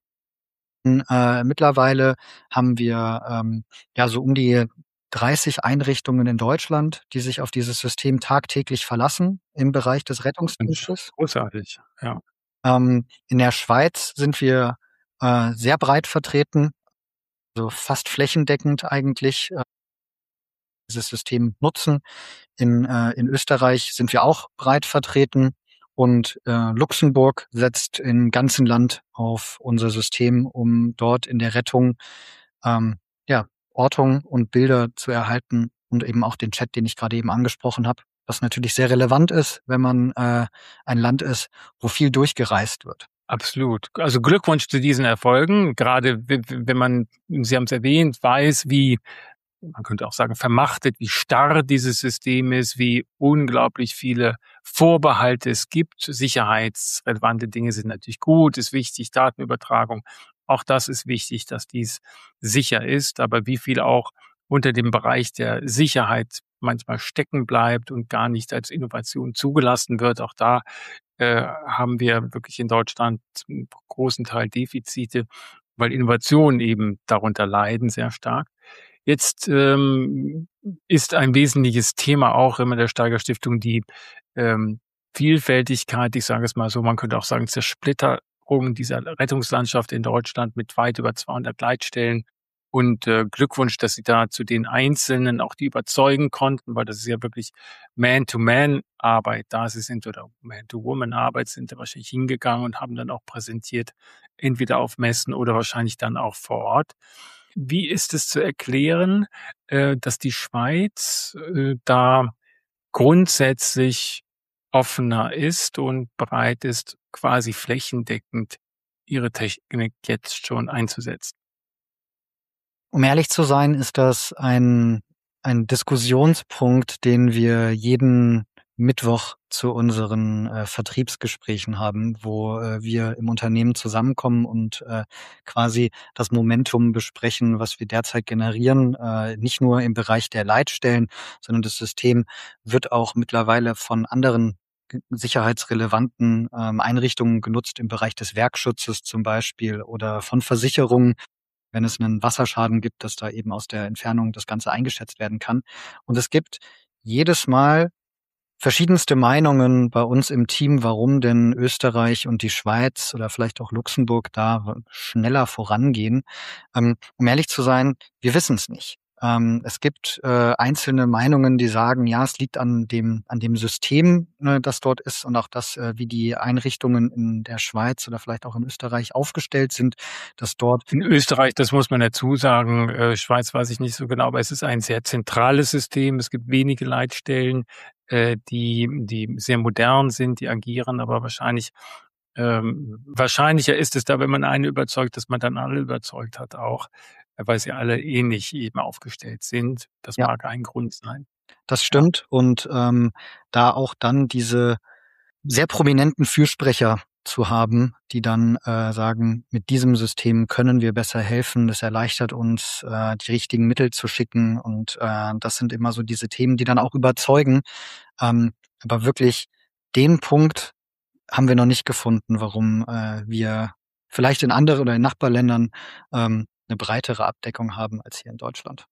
Äh, mittlerweile haben wir ähm, ja so um die dreißig Einrichtungen in Deutschland, die sich auf dieses System tagtäglich verlassen im Bereich des Rettungsdienstes. Großartig, ja. Ähm, in der Schweiz sind wir äh, sehr breit vertreten, also fast flächendeckend eigentlich äh, dieses System nutzen. In, äh, in Österreich sind wir auch breit vertreten und äh, Luxemburg setzt im ganzen Land auf unser System, um dort in der Rettung ähm, ja, Ortung und Bilder zu erhalten und eben auch den Chat, den ich gerade eben angesprochen habe, was natürlich sehr relevant ist, wenn man äh, ein Land ist, wo viel durchgereist wird. Absolut. Also Glückwunsch zu diesen Erfolgen. Gerade wenn man, Sie haben es erwähnt, weiß, wie, man könnte auch sagen, vermachtet, wie starr dieses System ist, wie unglaublich viele Vorbehalte es gibt. Sicherheitsrelevante Dinge sind natürlich gut, ist wichtig, Datenübertragung. Auch das ist wichtig, dass dies sicher ist. Aber wie viel auch unter dem Bereich der Sicherheit manchmal stecken bleibt und gar nicht als Innovation zugelassen wird, auch da äh, haben wir wirklich in Deutschland zum großen Teil Defizite, weil Innovationen eben darunter leiden sehr stark. Jetzt ähm, ist ein wesentliches Thema auch immer der Steiger Stiftung die ähm, Vielfältigkeit, ich sage es mal so, man könnte auch sagen Zersplitterung dieser Rettungslandschaft in Deutschland mit weit über zweihundert Leitstellen. Und äh, Glückwunsch, dass Sie da zu den Einzelnen auch die überzeugen konnten, weil das ist ja wirklich Man-to-Man-Arbeit da. Sie sind oder Man-to-Woman-Arbeit, sind da wahrscheinlich hingegangen und haben dann auch präsentiert, entweder auf Messen oder wahrscheinlich dann auch vor Ort. Wie ist es zu erklären, äh, dass die Schweiz äh, da grundsätzlich offener ist und bereit ist, quasi flächendeckend ihre Technik jetzt schon einzusetzen? Um ehrlich zu sein, ist das ein, ein Diskussionspunkt, den wir jeden Mittwoch zu unseren äh, Vertriebsgesprächen haben, wo äh, wir im Unternehmen zusammenkommen und äh, quasi das Momentum besprechen, was wir derzeit generieren, äh, nicht nur im Bereich der Leitstellen, sondern das System wird auch mittlerweile von anderen ge- sicherheitsrelevanten ähm, Einrichtungen genutzt, im Bereich des Werkschutzes zum Beispiel oder von Versicherungen, wenn es einen Wasserschaden gibt, dass da eben aus der Entfernung das Ganze eingeschätzt werden kann. Und es gibt jedes Mal verschiedenste Meinungen bei uns im Team, warum denn Österreich und die Schweiz oder vielleicht auch Luxemburg da schneller vorangehen. Ähm, um ehrlich zu sein, wir wissen es nicht. Ähm, es gibt äh, einzelne Meinungen, die sagen, ja, es liegt an dem an dem System, ne, das dort ist und auch das, äh, wie die Einrichtungen in der Schweiz oder vielleicht auch in Österreich aufgestellt sind, dass dort In Österreich, das muss man dazu sagen, äh, Schweiz weiß ich nicht so genau, aber es ist ein sehr zentrales System. Es gibt wenige Leitstellen, äh, die die sehr modern sind, die agieren, aber wahrscheinlich ähm, wahrscheinlicher ist es da, wenn man einen überzeugt, dass man dann alle überzeugt hat auch, weil sie alle ähnlich eben aufgestellt sind. Das ja, mag ein Grund sein. das Ja. stimmt und ähm, da auch dann diese sehr prominenten Fürsprecher zu haben, die dann äh, sagen, mit diesem System können wir besser helfen, das erleichtert uns, äh, die richtigen Mittel zu schicken und äh, das sind immer so diese Themen, die dann auch überzeugen. Ähm, aber wirklich den Punkt haben wir noch nicht gefunden, warum äh, wir vielleicht in anderen oder in Nachbarländern ähm, eine breitere Abdeckung haben als hier in Deutschland.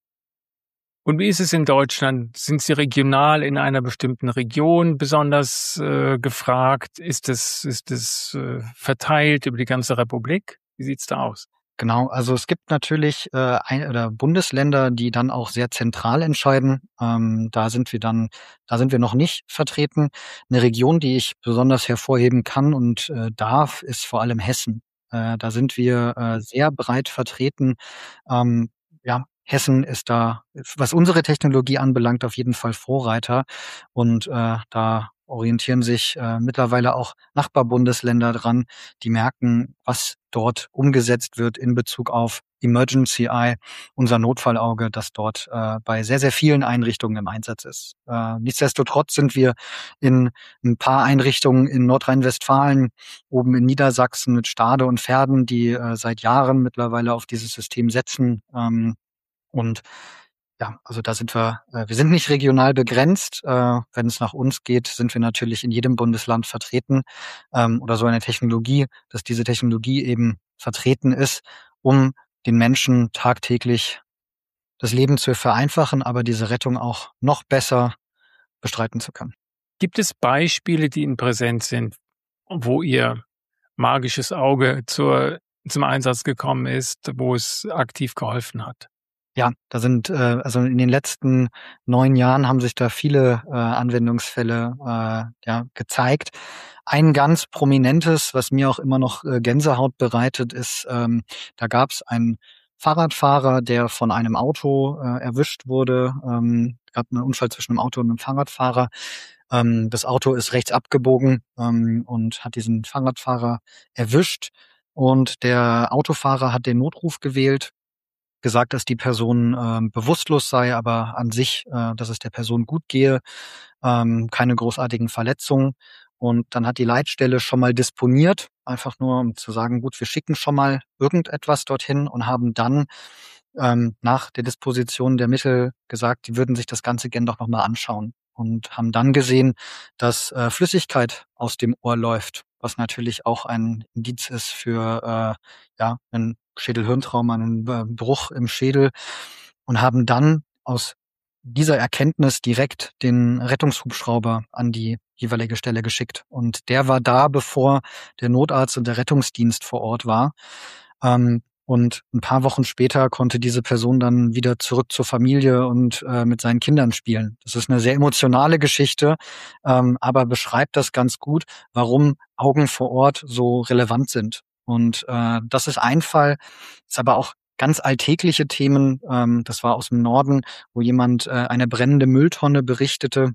Und wie ist es in Deutschland? Sind Sie regional in einer bestimmten Region besonders äh, gefragt? Ist es ist es äh, verteilt über die ganze Republik? Wie sieht's da aus? Genau, also es gibt natürlich äh, ein, oder Bundesländer, die dann auch sehr zentral entscheiden. Ähm, da sind wir dann, da sind wir noch nicht vertreten. Eine Region, die ich besonders hervorheben kann und äh, darf, ist vor allem Hessen. Äh, da sind wir äh, sehr breit vertreten. Ähm, ja, Hessen ist da, was unsere Technologie anbelangt, auf jeden Fall Vorreiter. Und äh, da orientieren sich äh, mittlerweile auch Nachbarbundesländer dran, die merken, was dort umgesetzt wird in Bezug auf Emergency Eye, unser Notfallauge, das dort äh, bei sehr, sehr vielen Einrichtungen im Einsatz ist. Äh, nichtsdestotrotz sind wir in ein paar Einrichtungen in Nordrhein-Westfalen, oben in Niedersachsen mit Stade und Verden, die äh, seit Jahren mittlerweile auf dieses System setzen. Ähm, und ja, also da sind wir, äh, wir sind nicht regional begrenzt. Äh, wenn es nach uns geht, sind wir natürlich in jedem Bundesland vertreten ähm, oder so eine Technologie, dass diese Technologie eben vertreten ist, um den Menschen tagtäglich das Leben zu vereinfachen, aber diese Rettung auch noch besser bestreiten zu können. Gibt es Beispiele, die Ihnen präsent sind, wo Ihr magisches Auge zur, zum Einsatz gekommen ist, wo es aktiv geholfen hat? Ja, da sind, äh, also in den letzten neun Jahren haben sich da viele äh, Anwendungsfälle äh, ja, gezeigt. Ein ganz prominentes, was mir auch immer noch äh, Gänsehaut bereitet, ist, ähm, da gab es einen Fahrradfahrer, der von einem Auto äh, erwischt wurde. Ähm, gab einen Unfall zwischen einem Auto und einem Fahrradfahrer. Ähm, das Auto ist rechts abgebogen ähm, und hat diesen Fahrradfahrer erwischt. Und der Autofahrer hat den Notruf gewählt, gesagt, dass die Person ähm, bewusstlos sei, aber an sich, äh, dass es der Person gut gehe, ähm, keine großartigen Verletzungen. Und dann hat die Leitstelle schon mal disponiert, einfach nur um zu sagen, gut, wir schicken schon mal irgendetwas dorthin und haben dann ähm, nach der Disposition der Mittel gesagt, die würden sich das Ganze gern doch nochmal anschauen und haben dann gesehen, dass äh, Flüssigkeit aus dem Ohr läuft, was natürlich auch ein Indiz ist für äh, ja einen Schädelhirntrauma, einen äh, Bruch im Schädel und haben dann aus dieser Erkenntnis direkt den Rettungshubschrauber an die jeweilige Stelle geschickt. Und der war da, bevor der Notarzt und der Rettungsdienst vor Ort war. Ähm, und ein paar Wochen später konnte diese Person dann wieder zurück zur Familie und äh, mit seinen Kindern spielen. Das ist eine sehr emotionale Geschichte, ähm, aber beschreibt das ganz gut, warum Augen vor Ort so relevant sind. Und äh, das ist ein Fall, ist aber auch ganz alltägliche Themen. Ähm, das war aus dem Norden, wo jemand äh, eine brennende Mülltonne berichtete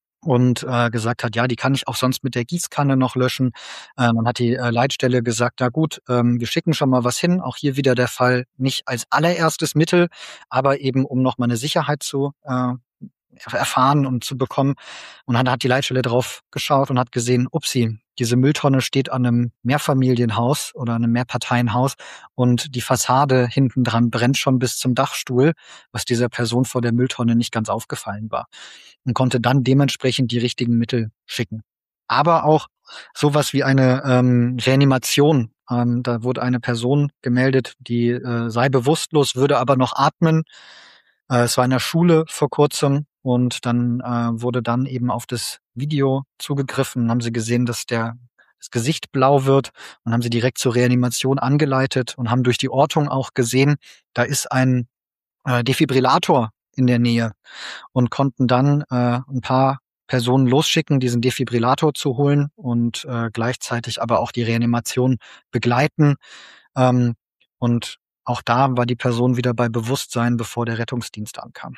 und äh, gesagt hat, ja, die kann ich auch sonst mit der Gießkanne noch löschen. Äh, dann hat die äh, Leitstelle gesagt, na gut, ähm, wir schicken schon mal was hin. Auch hier wieder der Fall, nicht als allererstes Mittel, aber eben um noch mal eine Sicherheit zu äh, erfahren und zu bekommen. Und dann hat die Leitstelle drauf geschaut und hat gesehen, upsie, diese Mülltonne steht an einem Mehrfamilienhaus oder einem Mehrparteienhaus und die Fassade hinten dran brennt schon bis zum Dachstuhl, was dieser Person vor der Mülltonne nicht ganz aufgefallen war. Und konnte dann dementsprechend die richtigen Mittel schicken. Aber auch sowas wie eine ähm, Reanimation. Ähm, da wurde eine Person gemeldet, die äh, sei bewusstlos, würde aber noch atmen. Äh, es war in der Schule vor kurzem und dann äh, wurde dann eben auf das Video zugegriffen. Dann haben sie gesehen, dass der das Gesicht blau wird und haben sie direkt zur Reanimation angeleitet und haben durch die Ortung auch gesehen, da ist ein äh, Defibrillator in der Nähe und konnten dann äh, ein paar Personen losschicken, diesen Defibrillator zu holen und äh, gleichzeitig aber auch die Reanimation begleiten. Ähm, und auch da war die Person wieder bei Bewusstsein, bevor der Rettungsdienst ankam.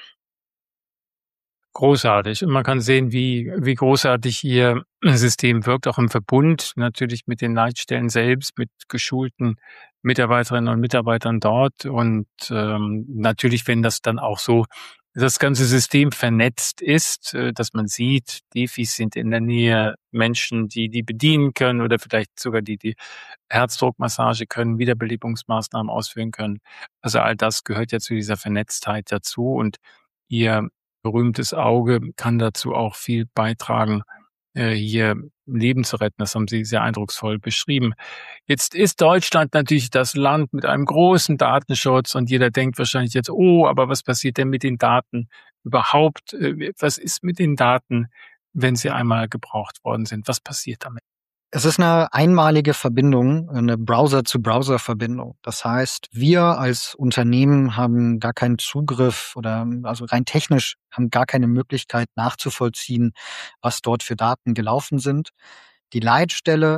Großartig. Und man kann sehen, wie, wie großartig Ihr System wirkt, auch im Verbund natürlich mit den Leitstellen selbst, mit geschulten Mitarbeiterinnen und Mitarbeitern dort. Und ähm, natürlich, wenn das dann auch so das ganze System vernetzt ist, äh, dass man sieht, Defis sind in der Nähe, Menschen, die die bedienen können oder vielleicht sogar die, die Herzdruckmassage können, Wiederbelebungsmaßnahmen ausführen können. Also all das gehört ja zu dieser Vernetztheit dazu und Ihr berühmtes Auge kann dazu auch viel beitragen, äh, hier Leben zu retten. Das haben Sie sehr eindrucksvoll beschrieben. Jetzt ist Deutschland natürlich das Land mit einem großen Datenschutz und jeder denkt wahrscheinlich jetzt, oh, aber was passiert denn mit den Daten überhaupt? Äh, was ist mit den Daten, wenn sie einmal gebraucht worden sind? Was passiert damit? Es ist eine einmalige Verbindung, eine Browser-zu-Browser-Verbindung. Das heißt, wir als Unternehmen haben gar keinen Zugriff oder also rein technisch haben gar keine Möglichkeit nachzuvollziehen, was dort für Daten gelaufen sind. Die Leitstelle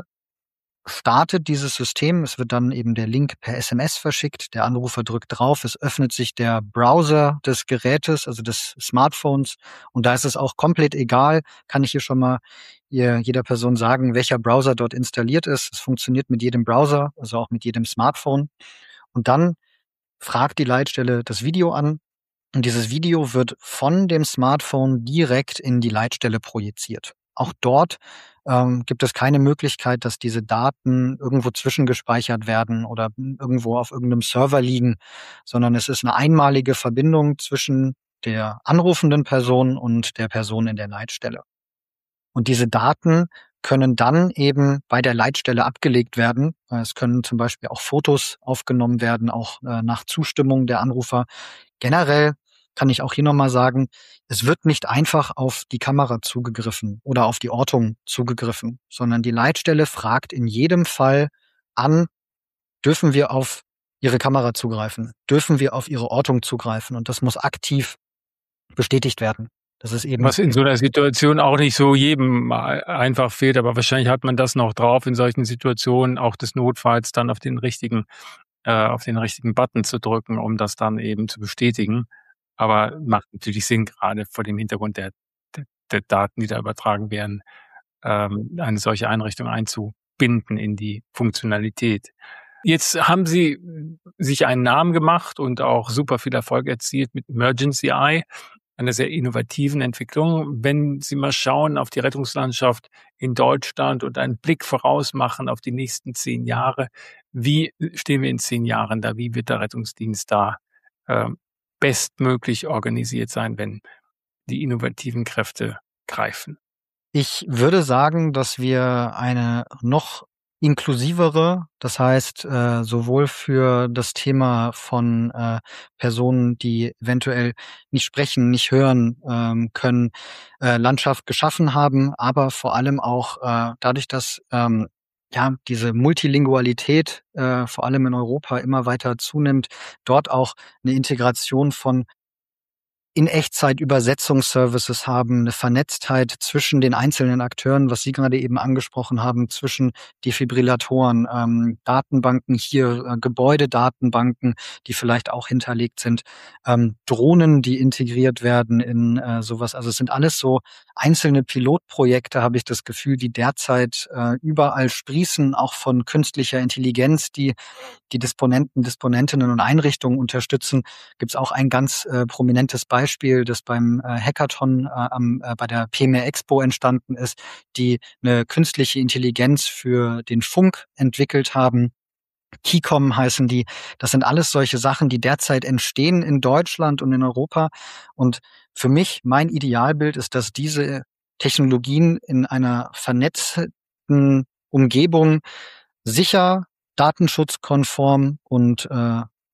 startet dieses System. Es wird dann eben der Link per S M S verschickt. Der Anrufer drückt drauf. Es öffnet sich der Browser des Gerätes, also des Smartphones. Und da ist es auch komplett egal, kann ich hier schon mal jeder Person sagen, welcher Browser dort installiert ist. Es funktioniert mit jedem Browser, also auch mit jedem Smartphone. Und dann fragt die Leitstelle das Video an. Und dieses Video wird von dem Smartphone direkt in die Leitstelle projiziert. Auch dort ähm, gibt es keine Möglichkeit, dass diese Daten irgendwo zwischengespeichert werden oder irgendwo auf irgendeinem Server liegen, sondern es ist eine einmalige Verbindung zwischen der anrufenden Person und der Person in der Leitstelle. Und diese Daten können dann eben bei der Leitstelle abgelegt werden. Es können zum Beispiel auch Fotos aufgenommen werden, auch äh, nach Zustimmung der Anrufer. Generell kann ich auch hier nochmal sagen, es wird nicht einfach auf die Kamera zugegriffen oder auf die Ortung zugegriffen, sondern die Leitstelle fragt in jedem Fall an, dürfen wir auf Ihre Kamera zugreifen? Dürfen wir auf Ihre Ortung zugreifen? Und das muss aktiv bestätigt werden. Das ist eben was in so einer Situation auch nicht so jedem einfach fehlt, aber wahrscheinlich hat man das noch drauf, in solchen Situationen auch des Notfalls dann auf den richtigen, äh, auf den richtigen Button zu drücken, um das dann eben zu bestätigen. Aber macht natürlich Sinn, gerade vor dem Hintergrund der, der, der Daten, die da übertragen werden, ähm, eine solche Einrichtung einzubinden in die Funktionalität. Jetzt haben Sie sich einen Namen gemacht und auch super viel Erfolg erzielt mit Emergency Eye, einer sehr innovativen Entwicklung. Wenn Sie mal schauen auf die Rettungslandschaft in Deutschland und einen Blick voraus machen auf die nächsten zehn Jahre, wie stehen wir in zehn Jahren da? Wie wird der Rettungsdienst da äh, bestmöglich organisiert sein, wenn die innovativen Kräfte greifen? Ich würde sagen, dass wir eine noch inklusivere, das heißt äh, sowohl für das Thema von äh, Personen, die eventuell nicht sprechen, nicht hören ähm, können, äh, Landschaft geschaffen haben, aber vor allem auch äh, dadurch, dass ähm, ja diese Multilingualität äh, vor allem in Europa immer weiter zunimmt, dort auch eine Integration von in Echtzeit Übersetzungsservices haben, eine Vernetztheit zwischen den einzelnen Akteuren, was Sie gerade eben angesprochen haben, zwischen Defibrillatoren, ähm, Datenbanken hier, äh, Gebäudedatenbanken, die vielleicht auch hinterlegt sind, ähm, Drohnen, die integriert werden in äh, sowas. Also es sind alles so einzelne Pilotprojekte, habe ich das Gefühl, die derzeit äh, überall sprießen, auch von künstlicher Intelligenz, die die Disponenten, Disponentinnen und Einrichtungen unterstützen. Gibt es auch ein ganz äh, prominentes Beispiel, das beim äh, Hackathon äh, am, äh, bei der P M R Expo entstanden ist, die eine künstliche Intelligenz für den Funk entwickelt haben. Keycom heißen die. Das sind alles solche Sachen, die derzeit entstehen in Deutschland und in Europa. Und für mich, mein Idealbild ist, dass diese Technologien in einer vernetzten Umgebung sicher, datenschutzkonform und äh,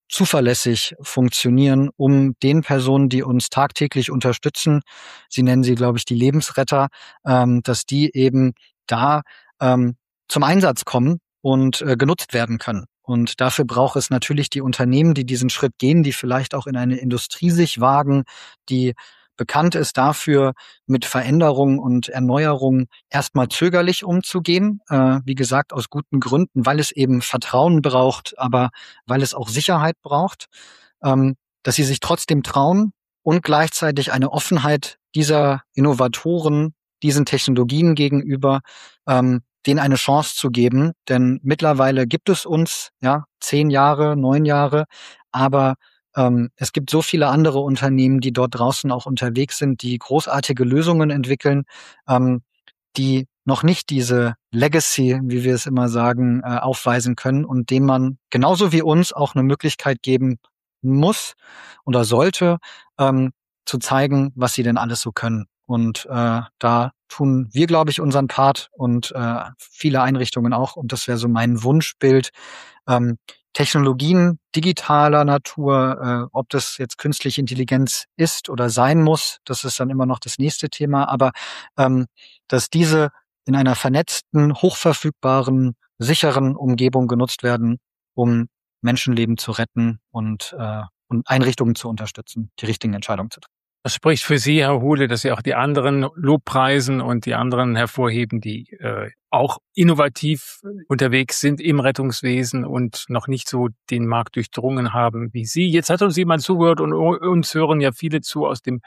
zuverlässig funktionieren, um den Personen, die uns tagtäglich unterstützen, Sie nennen sie, glaube ich, die Lebensretter, ähm, dass die eben da ähm, zum Einsatz kommen und äh, genutzt werden können. Und dafür braucht es natürlich die Unternehmen, die diesen Schritt gehen, die vielleicht auch in eine Industrie sich wagen, die bekannt ist dafür, mit Veränderungen und Erneuerungen erstmal zögerlich umzugehen. Äh, wie gesagt, aus guten Gründen, weil es eben Vertrauen braucht, aber weil es auch Sicherheit braucht, ähm, dass sie sich trotzdem trauen und gleichzeitig eine Offenheit dieser Innovatoren, diesen Technologien gegenüber, ähm, denen eine Chance zu geben. Denn mittlerweile gibt es uns, ja, zehn Jahre, neun Jahre, aber ähm, es gibt so viele andere Unternehmen, die dort draußen auch unterwegs sind, die großartige Lösungen entwickeln, ähm, die noch nicht diese Legacy, wie wir es immer sagen, äh, aufweisen können und dem man genauso wie uns auch eine Möglichkeit geben muss oder sollte, ähm, zu zeigen, was sie denn alles so können. Und äh, da tun wir, glaube ich, unseren Part und äh, viele Einrichtungen auch. Und das wäre so mein Wunschbild. Ähm, Technologien digitaler Natur, äh, ob das jetzt künstliche Intelligenz ist oder sein muss, das ist dann immer noch das nächste Thema. Aber ähm, dass diese in einer vernetzten, hochverfügbaren, sicheren Umgebung genutzt werden, um Menschenleben zu retten und, äh, und Einrichtungen zu unterstützen, die richtigen Entscheidungen zu treffen. Das spricht für Sie, Herr Huhle, dass Sie auch die anderen Lobpreisen und die anderen hervorheben, die äh, auch innovativ unterwegs sind im Rettungswesen und noch nicht so den Markt durchdrungen haben wie Sie. Jetzt hat uns jemand zugehört und uns hören ja viele zu aus dem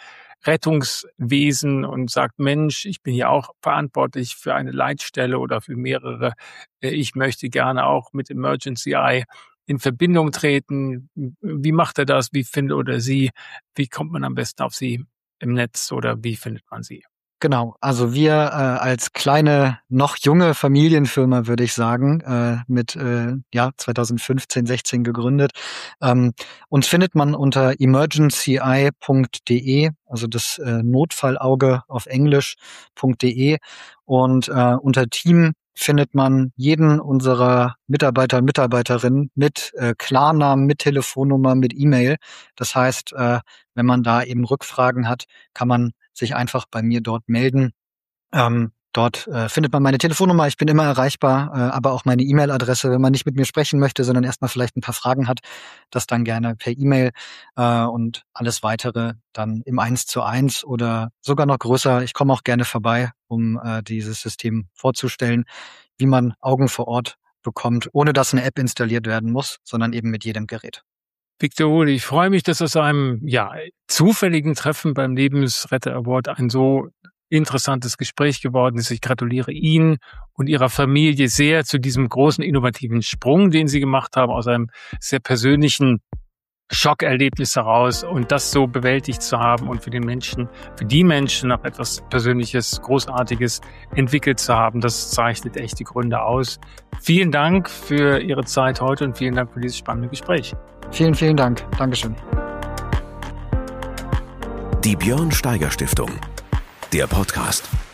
Rettungswesen und sagt, Mensch, ich bin ja auch verantwortlich für eine Leitstelle oder für mehrere. Ich möchte gerne auch mit Emergency Eye in Verbindung treten. Wie macht er das? Wie findet oder sie? Wie kommt man am besten auf Sie im Netz oder wie findet man Sie? Genau, also wir äh, als kleine, noch junge Familienfirma, würde ich sagen, äh, mit äh, ja zweitausendfünfzehn, sechzehn gegründet. Ähm, uns findet man unter emergency eye punkt de, also das äh, Notfallauge auf Englisch.de und äh, unter Team findet man jeden unserer Mitarbeiter und Mitarbeiterinnen mit äh, Klarnamen, mit Telefonnummer, mit E-Mail. Das heißt, äh, wenn man da eben Rückfragen hat, kann man sich einfach bei mir dort melden. Ähm, dort äh, findet man meine Telefonnummer, ich bin immer erreichbar, äh, aber auch meine E-Mail-Adresse, wenn man nicht mit mir sprechen möchte, sondern erstmal vielleicht ein paar Fragen hat, das dann gerne per E-Mail äh, und alles Weitere dann im eins zu eins oder sogar noch größer. Ich komme auch gerne vorbei, um äh, dieses System vorzustellen, wie man Augen vor Ort bekommt, ohne dass eine App installiert werden muss, sondern eben mit jedem Gerät. Viktor Huhle, ich freue mich, dass aus einem ja, zufälligen Treffen beim Lebensretter Award ein so interessantes Gespräch geworden ist. Ich gratuliere Ihnen und Ihrer Familie sehr zu diesem großen innovativen Sprung, den Sie gemacht haben, aus einem sehr persönlichen Schockerlebnis heraus und das so bewältigt zu haben und für den Menschen, für die Menschen noch etwas Persönliches, Großartiges entwickelt zu haben. Das zeichnet echt die Gründe aus. Vielen Dank für Ihre Zeit heute und vielen Dank für dieses spannende Gespräch. Vielen, vielen Dank. Dankeschön. Die Björn Steiger Stiftung. Der Podcast.